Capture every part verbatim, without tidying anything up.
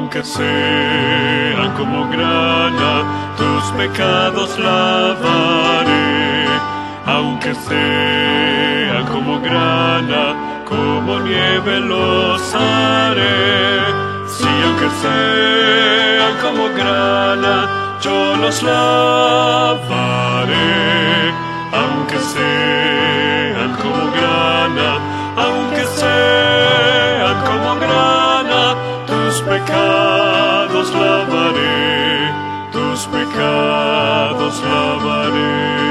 aunque sean como grana, tus pecados lavaré. Aunque sean como grana, como nieve los haré. Sí, aunque sean como grana, yo los lavaré. Aunque sean como grana, aunque sean como grana, tus pecados lavaré, tus pecados lavaré.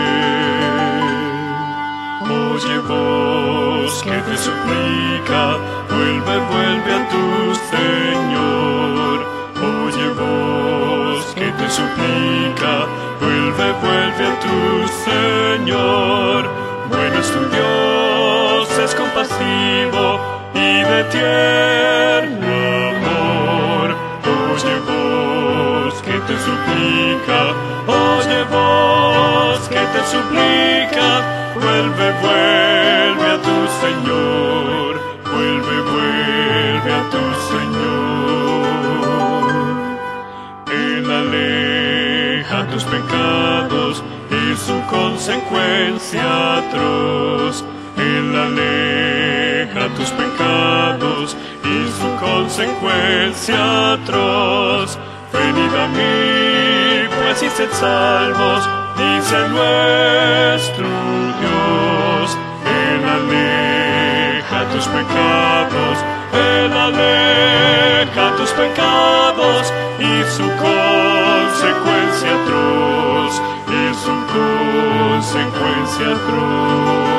Oye voz que te suplica, vuelve, vuelve a tu Señor. Oye voz que te suplica, vuelve, vuelve a tu Señor. Bueno es tu Dios, es compasivo y de tierno amor. Oye voz que te suplica, oye voz que te suplica, vuelve, vuelve a tu Señor, vuelve, vuelve a tu Señor. Él aleja tus pecados y su consecuencia atroz. Él aleja tus pecados y su consecuencia atroz. Venid a mí, pues y sed salvos, dice nuestro Dios. Él aleja tus pecados, Él aleja tus pecados y su consecuencia atroz, y su consecuencia atroz.